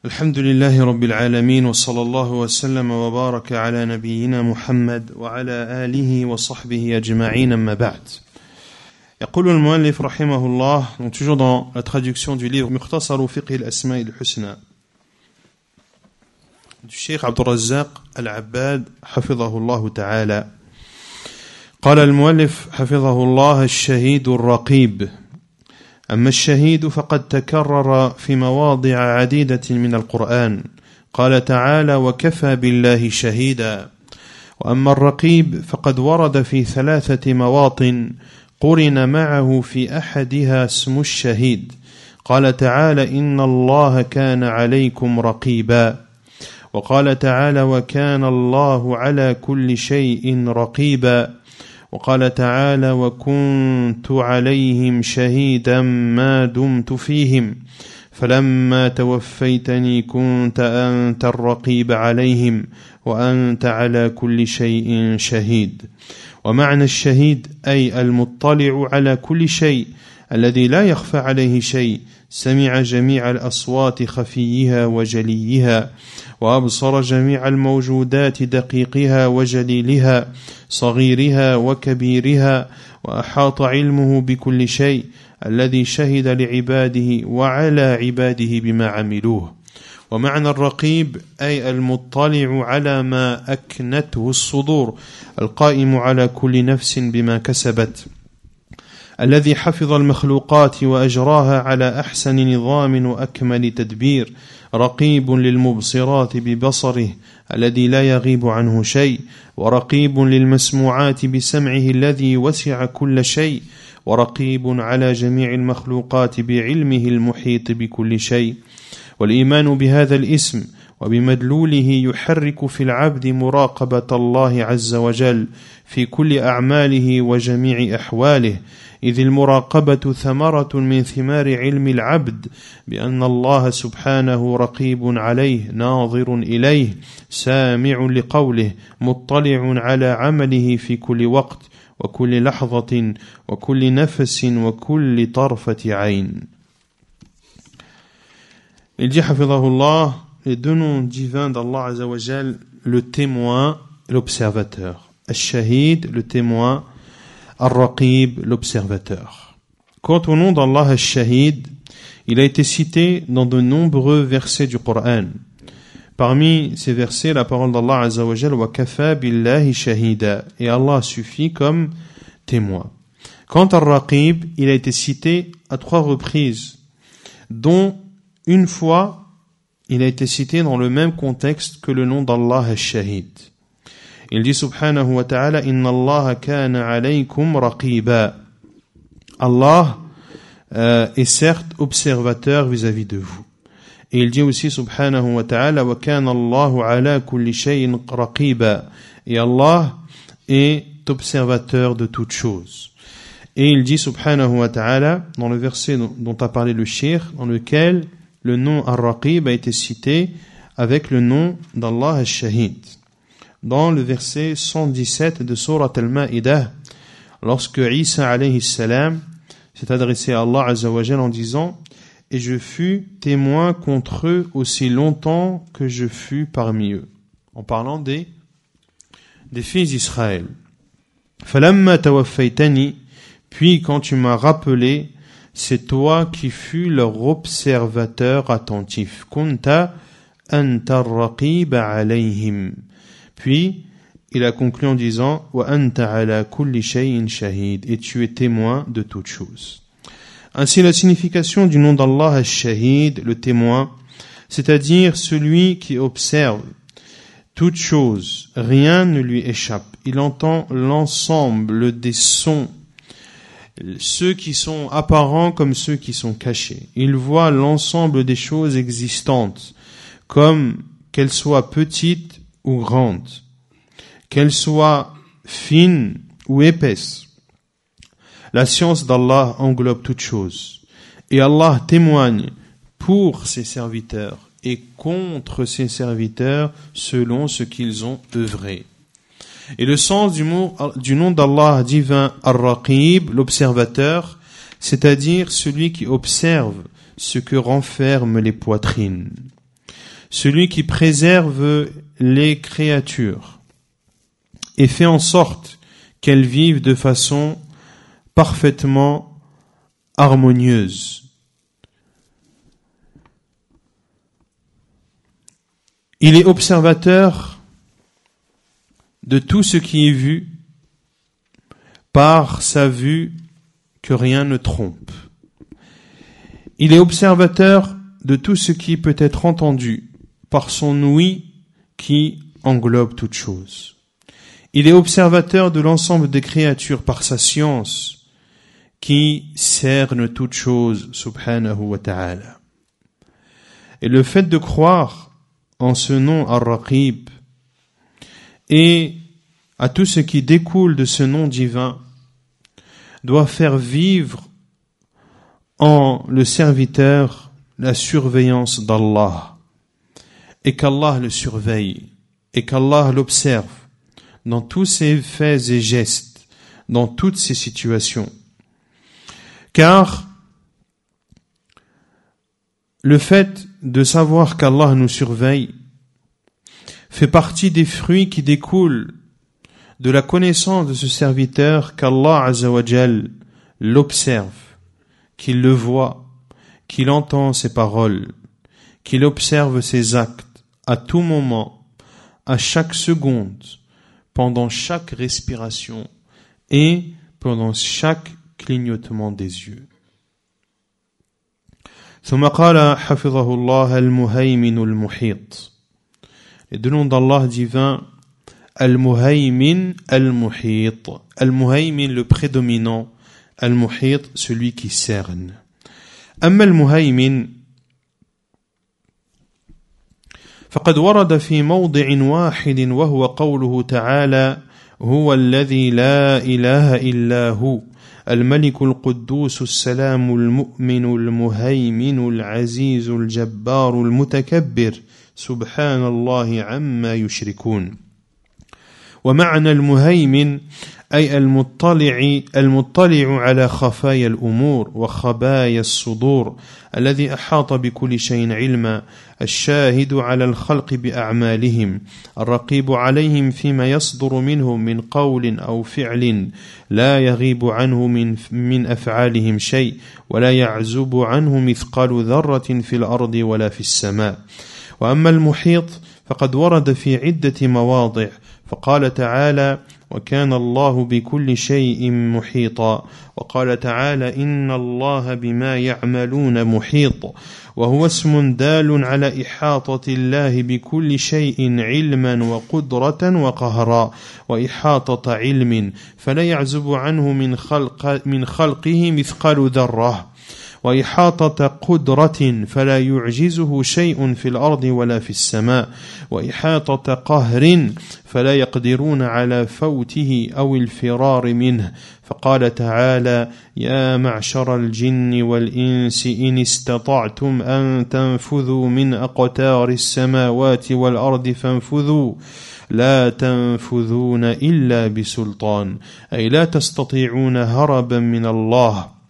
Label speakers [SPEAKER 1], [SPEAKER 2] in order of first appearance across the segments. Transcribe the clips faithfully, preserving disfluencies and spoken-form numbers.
[SPEAKER 1] الحمد لله رب العالمين وصلى الله وسلم وبارك على نبينا محمد وعلى آله وصحبه أجمعين أما بعد. يقول المؤلف رحمه الله, donc toujours dans la traduction du livre مختصر فقه الأسماء الحسنى du Cheikh Abdul Razzaq Al-Abbad حفظه الله تعالى. قال المؤلف حفظه الله: الشهيد الرقيب. أما الشهيد فقد تكرر في مواضع عديدة من القرآن. قال تعالى: وكفى بالله شهيدا. وأما الرقيب فقد ورد في ثلاثة مواطن قرن معه في أحدها اسم الشهيد. قال تعالى: إن الله كان عليكم رقيبا. وقال تعالى: وكان الله على كل شيء رقيبا. وقال تعالى: وكنت عليهم شهيدا ما دمت فيهم فلما توفيتني كنت أنت الرقيب عليهم وأنت على كل شيء شهيد. ومعنى الشهيد أي المطلع على كل شيء الذي لا يخفى عليه شيء، سمع جميع الأصوات خفيها وجليها، وأبصر جميع الموجودات دقيقها وجليلها، صغيرها وكبيرها، وأحاط علمه بكل شيء، الذي شهد لعباده وعلى عباده بما عملوه. ومعنى الرقيب أي المطلع على ما أكنته الصدور، القائم على كل نفس بما كسبت، الذي حفظ المخلوقات وأجراها على أحسن نظام وأكمل تدبير، رقيب للمبصرات ببصره الذي لا يغيب عنه شيء، ورقيب للمسموعات بسمعه الذي وسع كل شيء، ورقيب على جميع المخلوقات بعلمه المحيط بكل شيء. والإيمان بهذا الاسم وبمدلوله يحرك في العبد مراقبة الله عز وجل في كل أعماله وجميع أحواله، إذ المراقبة ثمرة من ثمار علم العبد بأن الله سبحانه رقيب عليه، ناظر إليه، سامع لقوله، مطلع على عمله في كل وقت وكل لحظة وكل نفس وكل طرفة عين. Il dit حفظه les deux noms divins d'Allah Azza wa Jal, le témoin et l'observateur. Al-Shahid, le témoin, Al-Raqib, l'observateur. Quant au nom d'Allah Al-Shahid, il a été cité dans de nombreux versets du Coran. Parmi ces versets, la parole d'Allah Azza wa Jal, wa kafa billahi shahida, et Allah suffit comme témoin. Quant à Al-Raqib, il a été cité à trois reprises, dont une fois, il a été cité dans le même contexte que le nom d'Allah Al-Shahid. Il dit subhanahu wa ta'ala: Inna Allah kana alaykum raqiba. Allah euh, est certes observateur vis-à-vis de vous. Et il dit aussi subhanahu wa ta'ala: Wa kana Allahu ala kulli shay'in raqiba. Et Allah est observateur de toutes choses. Et il dit subhanahu wa ta'ala dans le verset dont, dont a parlé le cheikh, dans lequel le nom Ar-Raqib a été cité avec le nom d'Allah Al-Shahid. Dans le verset cent dix-sept de Surat Al-Ma'idah, lorsque Isa alayhi salam s'est adressé à Allah Azza wa Jal en disant: et je fus témoin contre eux aussi longtemps que je fus parmi eux, en parlant des, des fils d'Israël. Falamma tawaffaytani, puis quand tu m'as rappelé, c'est toi qui fus leur observateur attentif. Kunta anta ar-raqib alayhim. Puis, il a conclu en disant: Wa anta ala kulli shay'in shahid, et tu es témoin de toutes choses. Ainsi, la signification du nom d'Allah Al-Shahid, le témoin, c'est-à-dire celui qui observe toutes choses, rien ne lui échappe. Il entend l'ensemble des sons, ceux qui sont apparents comme ceux qui sont cachés. Il voit l'ensemble des choses existantes, comme qu'elles soient petites ou grandes, qu'elles soient fines ou épaisses. La science d'Allah englobe toutes choses. Et Allah témoigne pour ses serviteurs et contre ses serviteurs selon ce qu'ils ont œuvré. Et le sens du, mot, du nom d'Allah divin Ar-Raqib, l'observateur, c'est-à-dire celui qui observe ce que renferment les poitrines. celui qui préserve les créatures et fait en sorte qu'elles vivent de façon parfaitement harmonieuse. Il est observateur de tout ce qui est vu par sa vue que rien ne trompe. Il est observateur de tout ce qui peut être entendu par son ouïe qui englobe toute chose. Il est observateur de l'ensemble des créatures par sa science qui cerne toute chose, subhanahu wa ta'ala. Et le fait de croire en ce nom Ar-Raqib et à tout ce qui découle de ce nom divin doit faire vivre en le serviteur la surveillance d'Allah et qu'Allah le surveille et qu'Allah l'observe dans tous ses faits et gestes, dans toutes ses situations. Car le fait de savoir qu'Allah nous surveille fait partie des fruits qui découlent de la connaissance de ce serviteur qu'Allah Azza wa Jal l'observe, qu'il le voit, qu'il entend ses paroles, qu'il observe ses actes à tout moment, à chaque seconde, pendant chaque respiration et pendant chaque clignotement des yeux. ثم قال حفظه الله المهيمن المحيط. Les deux noms d'Allah divin, Al-Muhaymin, Al-Muhit. Al-Muhaymin, le prédominant, Al-Muhit, celui qui cerne. أما المهيمن فقد ورد في موضع واحد وهو قوله تعالى هو الذي لا إله إلا هو الملك القدوس السلام المؤمن المهيمن العزيز الجبار المتكبر سبحان الله عما يشركون. ومعنى المهيمن أي المطلع المطلع على خفايا الأمور وخبايا الصدور الذي أحاط بكل شيء علما الشاهد على الخلق بأعمالهم الرقيب عليهم فيما يصدر منهم من قول أو فعل لا يغيب عنه من من أفعالهم شيء ولا يعزب عنه مثقال ذرة في الأرض ولا في السماء. وأما المحيط فقد ورد في عدة مواضع فقال تعالى وكان الله بكل شيء محيطا وقال تعالى إن الله بما يعملون محيط وهو اسم دال على إحاطة الله بكل شيء علما وقدرة وقهرا وإحاطة علم فلا يعزب عنه من خلق من خلقه مثقال ذرة وإحاطة قدرة فلا يعجزه شيء في الأرض ولا في السماء وإحاطة قهر فلا يقدرون على فوته أو الفرار منه فقال تعالى يا معشر الجن والإنس إن استطعتم أن تنفذوا من أقطار السماوات والأرض فانفذوا لا تنفذون إلا بسلطان أي لا تستطيعون هربا من الله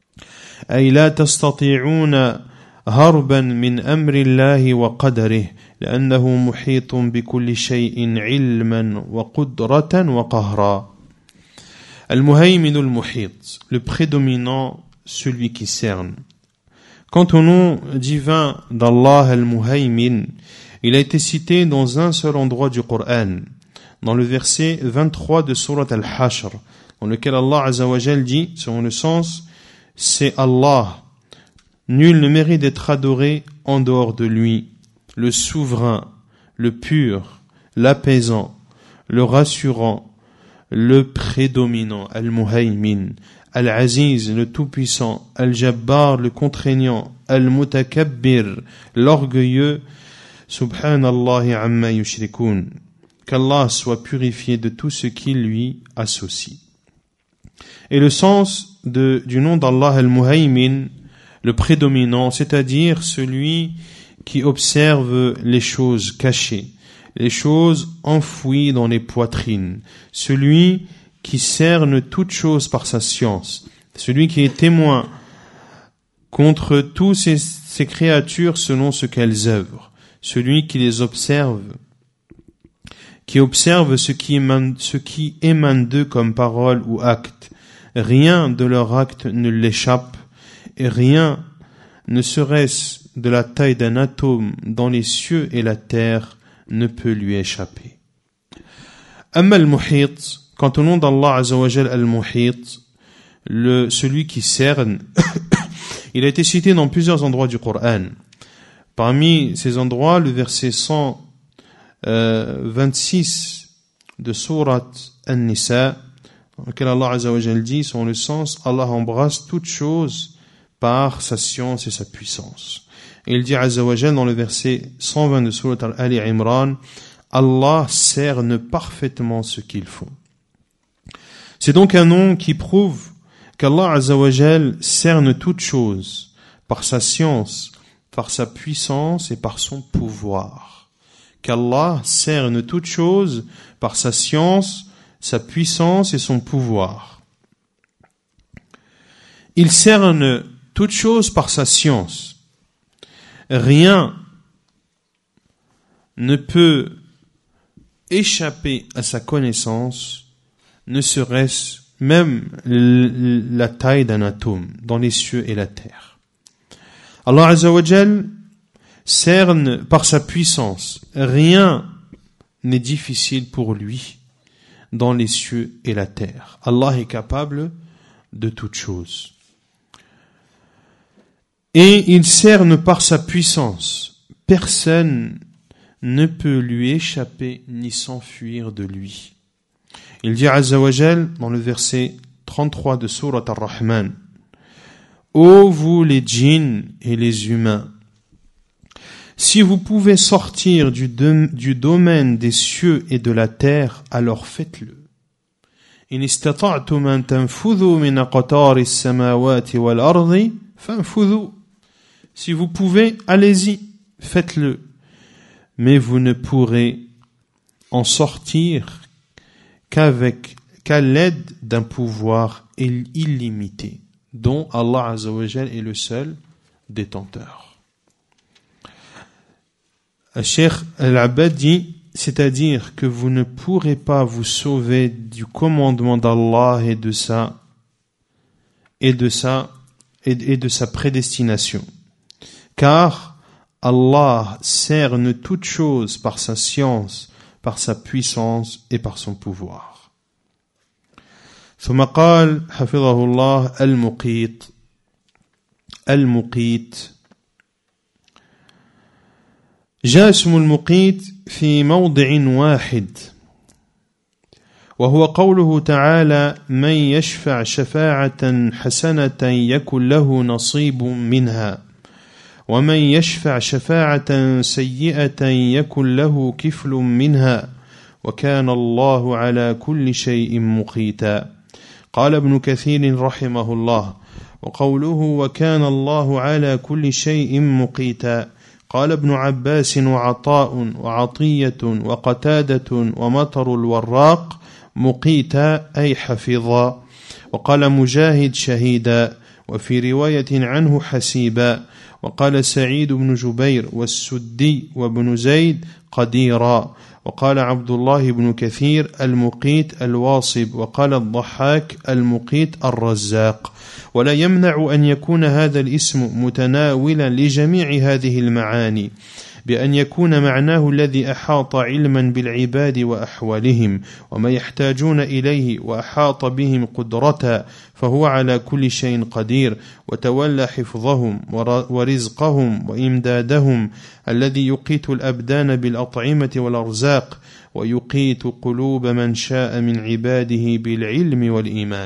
[SPEAKER 1] أي لا تستطيعون هربا من أمر الله وقدره لأنه محيط بكل شيء علما وقدرة وقهرا. Al-Muhaymin al-Muhit, le prédominant, celui qui cerne. Quant au nom divin d'Allah Al-Muhaymin, il a été cité dans un seul endroit du Coran, dans le verset vingt-trois de Surat Al-Hashr, dans lequel Allah Azza wa Jal dit, selon le sens, c'est Allah. Nul ne mérite d'être adoré en dehors de lui, le souverain, le pur, l'apaisant, le rassurant, le prédominant, Al-Muhaymin, Al-Aziz, le tout-puissant, Al-Jabbar, le contraignant, Al-Mutakabbir, l'orgueilleux, Subhanallah amma yushrikun. Qu'Allah soit purifié de tout ce qui lui associe. Et le sens de, du nom d'Allah Al-Muhaymin, le prédominant, c'est-à-dire celui qui observe les choses cachées, les choses enfouies dans les poitrines, celui qui cerne toute chose par sa science, celui qui est témoin contre toutes ces, ces créatures selon ce qu'elles œuvrent, celui qui les observe, qui observe ce qui émane, ce qui émane d'eux comme parole ou acte. Rien de leur acte ne l'échappe, et rien, ne serait-ce de la taille d'un atome dans les cieux et la terre, ne peut lui échapper. Amma al-Muhit, quant au nom d'Allah Azza wa Jal al-Muhit, le, celui qui cerne, il a été cité dans plusieurs endroits du Coran. Parmi ces endroits, le verset cent vingt-six de sourate An-Nisa, dans lequel Allah Azza wa Jal dit, son le sens, Allah embrasse toute chose par sa science et sa puissance. Et il dit Azza wa Jal dans le verset cent vingt de sourate Ali Imran, Allah cerne parfaitement ce qu'ils font. C'est donc un nom qui prouve qu'Allah Azza wa Jal cerne toute chose par sa science, par sa puissance et par son pouvoir. Qu'Allah cerne toute chose par sa science, sa puissance et son pouvoir. Il cerne toute chose par sa science. Rien ne peut échapper à sa connaissance, ne serait-ce même la taille d'un atome dans les cieux et la terre. Allah Azza wa Jal cerne par sa puissance. Rien n'est difficile pour lui dans les cieux et la terre. Allah est capable de toutes choses. Et il cerne par sa puissance. Personne ne peut lui échapper ni s'enfuir de lui. Il dit Azza wa Jal dans le verset trente-trois de sourate Ar-Rahman, ô vous les djinns et les humains, si vous pouvez sortir du, de, du domaine des cieux et de la terre, alors faites-le. In istata'tum an tanfudhu min aqtari as-samawati wal ardi fanfudhu. Si vous pouvez, allez-y, faites-le. Mais vous ne pourrez en sortir qu'avec qu'à l'aide d'un pouvoir illimité, dont Allah Azza wa Jal est le seul détenteur. Cheikh Al-Abbad dit, c'est-à-dire que vous ne pourrez pas vous sauver du commandement d'Allah et de sa et de sa et, et de sa prédestination, car Allah cerne toute chose par sa science, par sa puissance et par son pouvoir. ثم قال حفظه الله المقيت المقيت جاء اسم المقيت في موضع واحد وهو قوله تعالى من يشفع شفاعة حسنة يكن له نصيب منها ومن يشفع شفاعة سيئة يكن له كفل منها وكان الله على كل شيء مقيتا. قال ابن كثير رحمه الله وقوله وكان الله على كل شيء مقيتا قال ابن عباس وعطاء وعطية وقتادة ومطر الوراق مقيتا أي حفظا وقال مجاهد شهيدا وفي رواية عنه حسيبا وقال سعيد بن جبير والسدي وابن زيد قديرا وقال عبد الله بن كثير المقيت الواصب وقال الضحاك المقيت الرزاق ولا يمنع أن يكون هذا الاسم متناولا لجميع هذه المعاني بأن يكون معناه الذي أحاط علما بالعباد وأحوالهم وما يحتاجون إليه وأحاط بهم قدرة فهو على كل شيء قدير وتولى حفظهم ورزقهم وإمدادهم الذي يقيت الأبدان بالأطعمة والأرزاق ويقيت قلوب من شاء من عباده بالعلم والإيمان.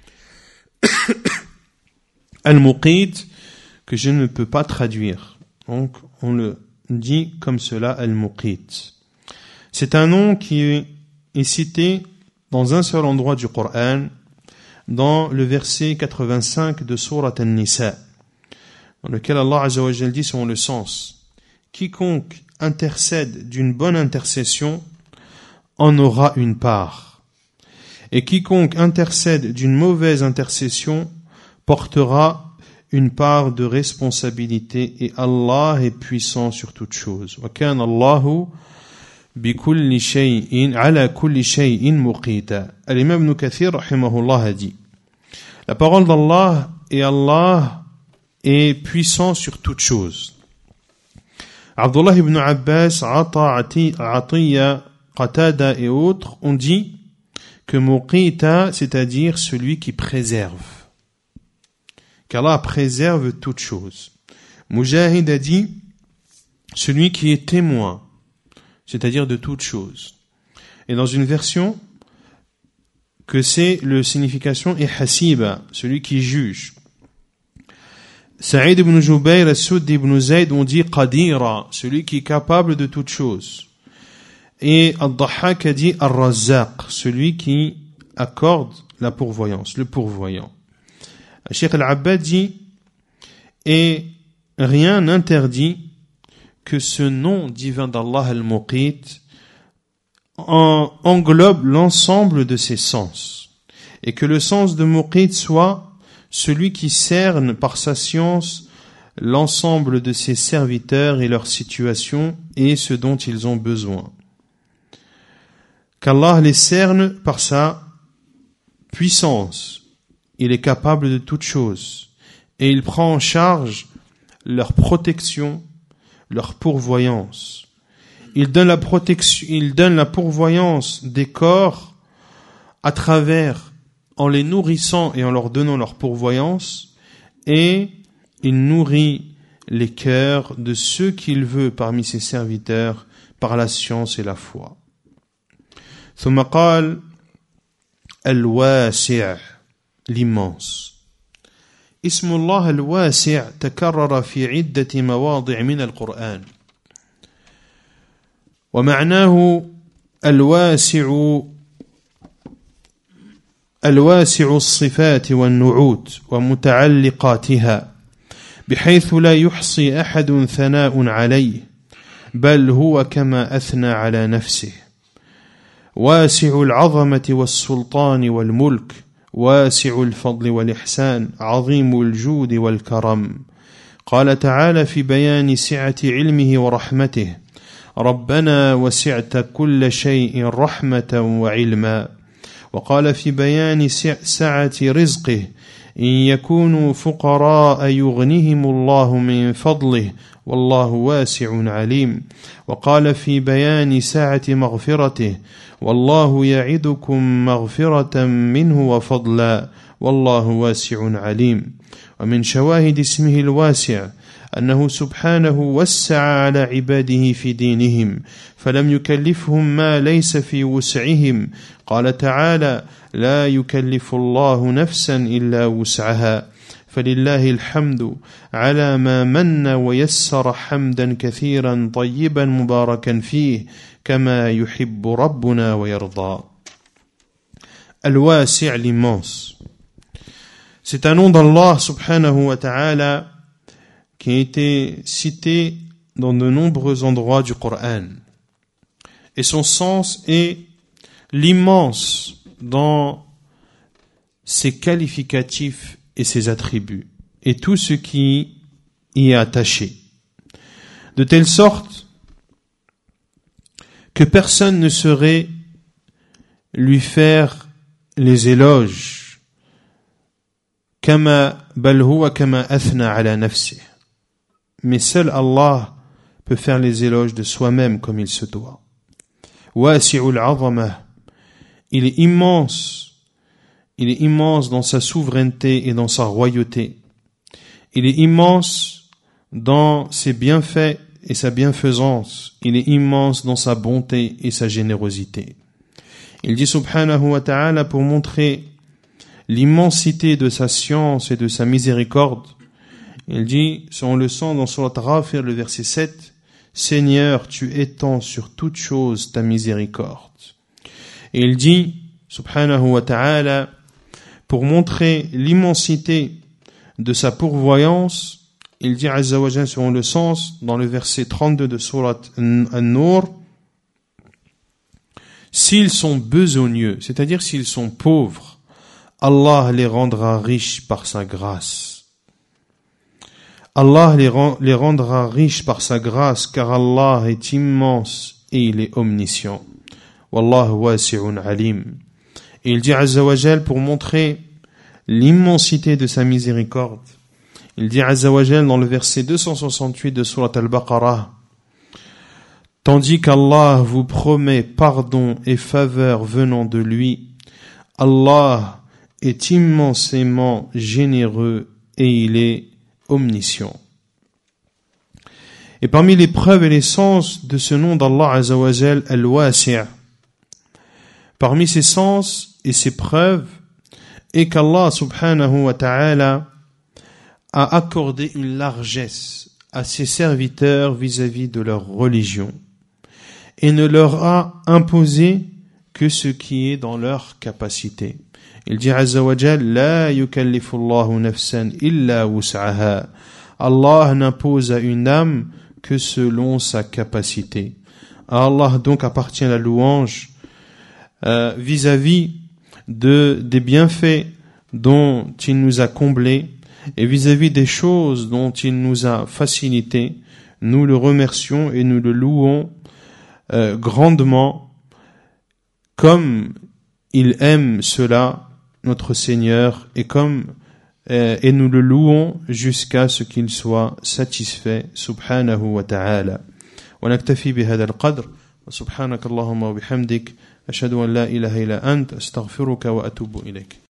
[SPEAKER 1] Al-Muqit, que je ne peux pas traduire. Donc, on le dit comme cela, Al-Muqit. C'est un nom qui est cité dans un seul endroit du Coran, dans le verset quatre-vingt-cinq de sourate An-Nisa, dans lequel Allah Azza wa Jal dit selon le sens, quiconque intercède d'une bonne intercession en aura une part, et quiconque intercède d'une mauvaise intercession portera une part de responsabilité et Allah est puissant sur toute chose. Wa kana Allahu bikulli shay'in ala kulli shay'in muqita. Al-Imam Ibn Kathir rahimahullah a dit: la parole d'Allah et Allah est puissant sur toute chose. Abdullah ibn Abbas, Ata, Atiyya, Qatada et autres ont dit que muqita, c'est-à-dire celui qui préserve. Qu'Allah préserve toute chose. Mujahid a dit celui qui est témoin, c'est-à-dire de toute chose. Et dans une version, que c'est le signification est hasiba, celui qui juge. Saïd ibn Jubayr et Soud ibn Zayd ont dit qadira, celui qui est capable de toute chose. Et Al-Dahhak a dit Ar-Razzaq, celui qui accorde la pourvoyance, le pourvoyant. Cheikh Al-Abbad dit, et rien n'interdit que ce nom divin d'Allah Al-Muqit en, englobe l'ensemble de ses sens, et que le sens de Muqit soit celui qui cerne par sa science l'ensemble de ses serviteurs et leur situation et ce dont ils ont besoin. Qu'Allah les cerne par sa puissance. Il est capable de toutes choses et il prend en charge leur protection, leur pourvoyance. Il donne la protection, il donne la pourvoyance des corps à travers, en les nourrissant et en leur donnant leur pourvoyance, et il nourrit les cœurs de ceux qu'il veut parmi ses serviteurs par la science et la foi. ثم قال الواسع l'immense. اسم الله الواسع تكرر في عدة مواضع من القرآن ومعناه الواسع الواسع الصفات والنعوت ومتعلقاتها بحيث لا يحصي أحد ثناء عليه بل هو كما أثنى على نفسه واسع العظمة والسلطان والملك واسع الفضل والإحسان عظيم الجود والكرم قال تعالى في بيان سعة علمه ورحمته ربنا وسعت كل شيء رحمة وعلما وقال في بيان سعة رزقه إن يكونوا فقراء يغنهم الله من فضله والله واسع عليم وقال في بيان سعة مغفرته والله يعدكم مغفرة منه وفضلا والله واسع عليم ومن شواهد اسمه الواسع أنه سبحانه وسع على عباده في دينهم فلم يكلفهم ما ليس في وسعهم قال تعالى لا يكلف الله نفسا إلا وسعها فلله الحمد على ما من ويسر حمدا كثيرا طيبا مباركا فيه كما يحب ربنا ويرضى. Al-Wasi' l'immense. C'est un nom d'Allah subhanahu wa ta'ala qui a été cité dans de nombreux endroits du Coran. Et son sens est l'immense dans ses qualificatifs et ses attributs, et tout ce qui y est attaché. De telle sorte que personne ne saurait lui faire les éloges. Kama bal huwa kama athna ala nafsih. Mais seul Allah peut faire les éloges de soi-même comme il se doit. Wasi'ul 'azamah. Il est immense. Il est immense dans sa souveraineté et dans sa royauté. Il est immense dans ses bienfaits et sa bienfaisance. Il est immense dans sa bonté et sa générosité. Il dit subhanahu wa ta'ala pour montrer l'immensité de sa science et de sa miséricorde. Il dit, selon le sens dans Surat Ghafir, le verset sept, Seigneur, tu étends sur toute chose ta miséricorde. Et il dit, subhanahu wa ta'ala, pour montrer l'immensité de sa pourvoyance, il dit Azza wa Jalla selon le sens dans le verset trente-deux de Surat An-Nur, s'ils sont besogneux, c'est-à-dire s'ils sont pauvres, Allah les rendra riches par sa grâce. Allah les, rend, les rendra riches par sa grâce, car Allah est immense et il est omniscient. Wallahu wasi'un alim. Et il dit Azza wa Jal pour montrer l'immensité de sa miséricorde. Il dit Azza wa Jal dans le verset deux cent soixante-huit de Surat Al-Baqarah: tandis qu'Allah vous promet pardon et faveur venant de lui, Allah est immensément généreux et il est omniscient. Et parmi les preuves et les sens de ce nom d'Allah Azza wa Jal, Al-Wasi', parmi ses sens et ses preuves, est qu'Allah subhanahu wa ta'ala a accordé une largesse à ses serviteurs vis-à-vis de leur religion et ne leur a imposé que ce qui est dans leur capacité. Il dit Azza wa Jal: La yukallifu Allahu nafsan illa wus'aha. Allah n'impose à une âme que selon sa capacité. À Allah donc appartient la louange euh, vis-à-vis de des bienfaits dont il nous a comblés et vis-à-vis des choses dont il nous a facilité. Nous le remercions et nous le louons euh, grandement, comme il aime cela, notre Seigneur, et comme euh, et nous le louons jusqu'à ce qu'il soit satisfait, subhanahu wa ta'ala. Wa naktafi bihadha al-qadr, wa subhanaka Allahumma wa bihamdik, ashhadu an la ilaha illa ant, astaghfiruka wa atubu ilayk.